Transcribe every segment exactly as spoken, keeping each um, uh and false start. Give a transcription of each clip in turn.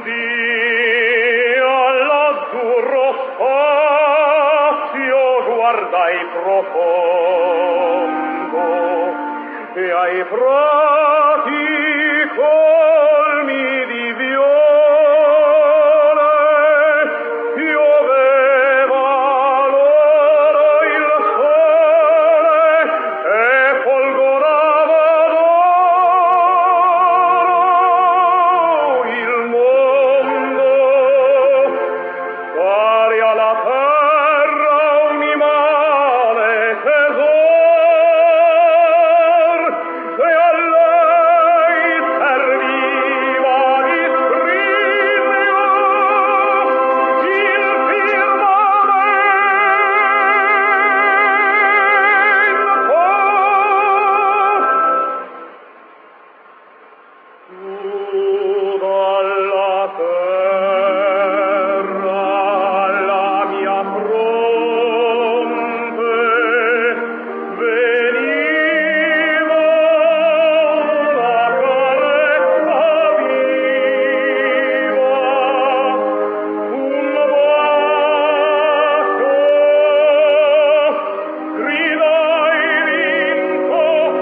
Di all'azzurro spazio guardai profondo e ai prati colmi di viole pioveva loro il sole e folgorava d'oro il mondo, pari alla terra un immane tesor, e a lei serviva di scrivere il firmamento. Tu dalla terra alla mia fronte veniva una carezza viva, un bacio, gridai vinto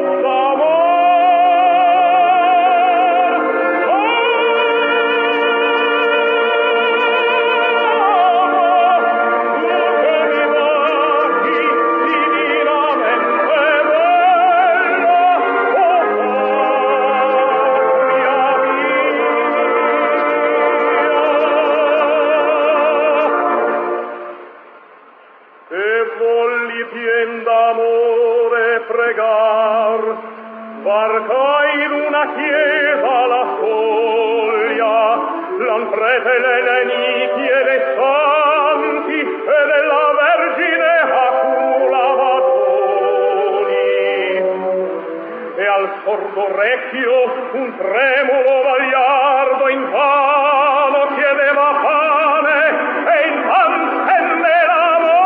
e volli pien d'amore pregar, varcai d'una chiesa la soglia, l'antrete le leniti e dei santi e della Vergine accumulava doni, e al sordo orecchio un tremulo vagliardo invano chiedeva pane e invan stendeva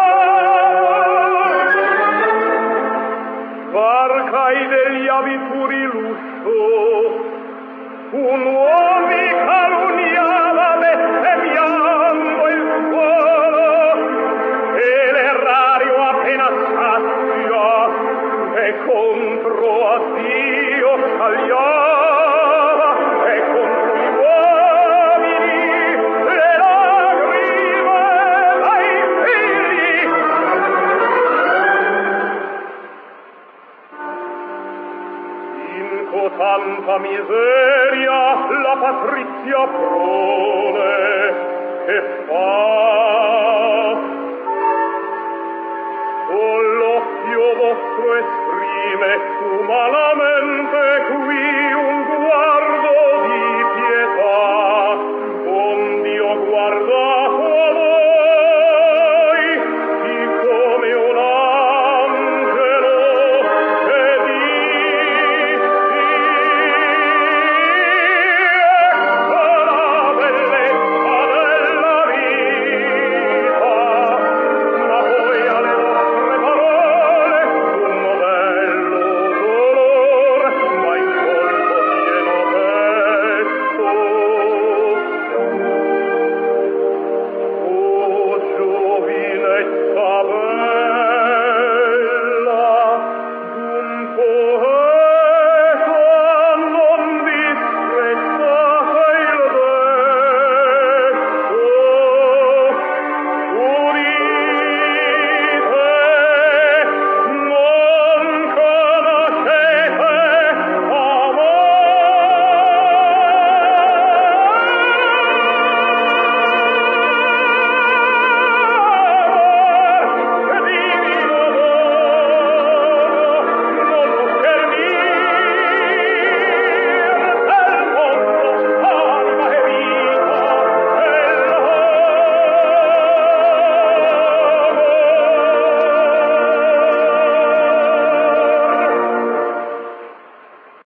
varcai degli abituri lusso, un uomo mi calunniava bestemmiando il suolo, e l'erario appena sazia e contro a Dio scagliava, e contro gli uomini le lagrime dai figli. In cotanta miseria la patrizia prole che fa, con l'occhio vostro esprime umanamente